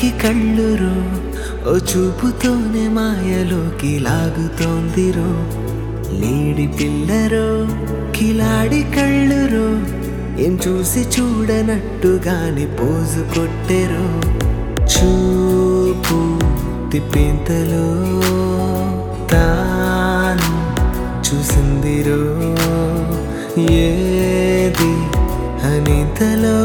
కంటికి కళ్ళురో ఓ చూపుతోనే మాయలోకి లాగుతోందిరో లేడి పిల్లరో కిలాడి కళ్ళురో ఏం చూసి చూడనట్టుగాని పోజు కొట్టెరో చూపు తిప్పేంతలో తాను చూసిందిరో ఏది అనేంతలో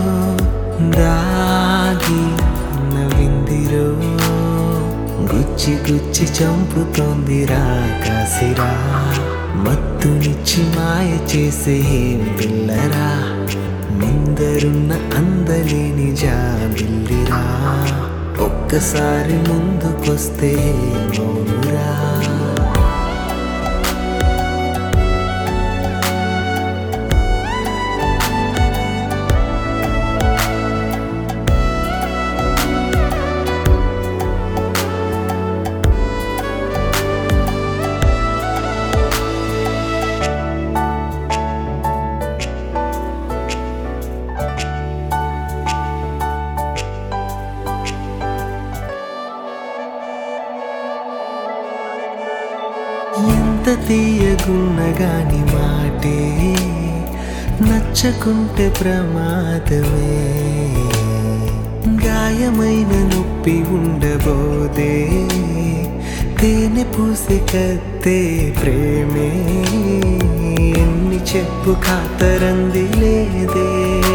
దాగి నవ్విందిరో గుచ్చి గుచ్చి చంపుతోందిరా కాసిరా మత్తునిచ్చి మాయ చేసే ఏం పిల్లరా ముందరున్న అందలేని జాబిల్లిరా ఒక్కసారి ముందుకొస్తే మౌనురా ఎంత తీయగున్నగాని మాటే నచ్చకుంటే ప్రమాదమే గాయమైన నొప్పి ఉండబోదే తేనె పూసి కత్తే ప్రేమే ఎన్ని చెప్పు కాతరంది లేదే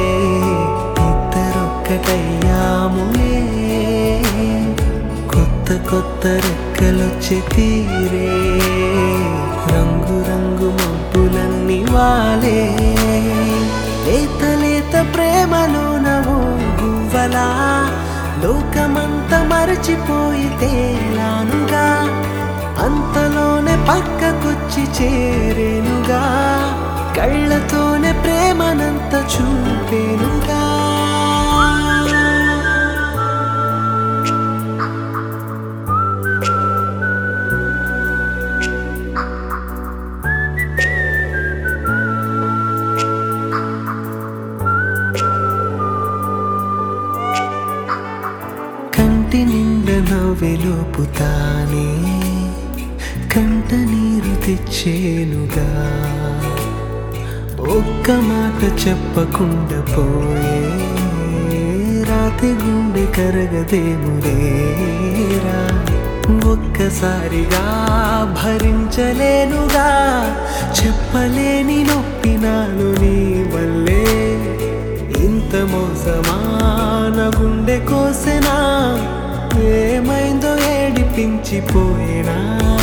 ఇద్దరొక్కటయ్యాములే కొత్త కొత్త రెక్కలొచ్చే తీరే రంగు రంగు మబ్బులన్నీ వాలే లేత లేత ప్రేమలో నవో గువ్వలా లోకమంతా మరచిపోయి తేలానుగా అంతలోనే పక్కకొచ్చి చేరేనుగా కళ్ళతోనే ప్రేమనంత చూపేనుగా కంటి నిండా నవ్వెలోపుతానే కంట నీరు తెచ్చేనుగా ఒక్క మాట చెప్పకుండా పోయే రాతి గుండె కరగదేములేరా ఒక్కసారిగా భరించలేనుగా చెప్పలేని నొప్పి నాలో నీ వల్లే ఇంత మోసమాన గుండె కోసెనా ఏమైందో ఏడిపించిపోయినా